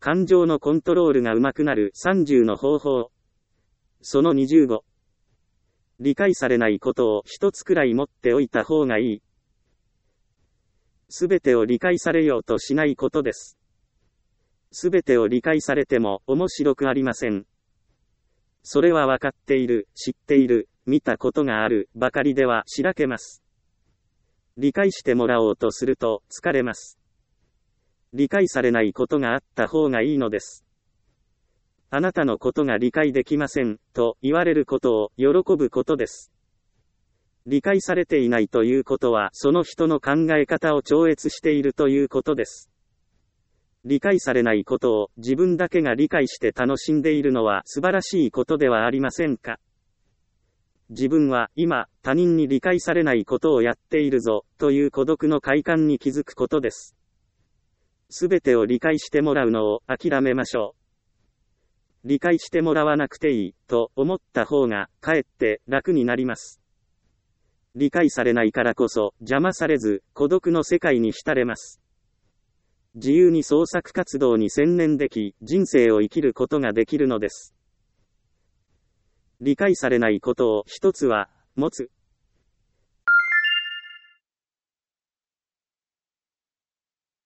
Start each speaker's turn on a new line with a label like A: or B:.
A: 感情のコントロールが上手くなる30の方法。その25。理解されないことを一つくらい持っておいた方がいい。すべてを理解されようとしないことです。すべてを理解されても面白くありません。それは分かっている、知っている、見たことがあるばかりではしらけます。理解してもらおうとすると疲れます。理解されないことがあった方がいいのです。あなたのことが理解できませんと言われることを喜ぶことです。理解されていないということはその人の考え方を超越しているということです。理解されないことを自分だけが理解して楽しんでいるのは素晴らしいことではありませんか。自分は今他人に理解されないことをやっているぞという孤独の快感に気づくことです。すべてを理解してもらうのを諦めましょう。理解してもらわなくていいと思った方がかえって楽になります。理解されないからこそ邪魔されず孤独の世界に浸れます。自由に創作活動に専念でき人生を生きることができるのです。理解されないことを一つは持つ。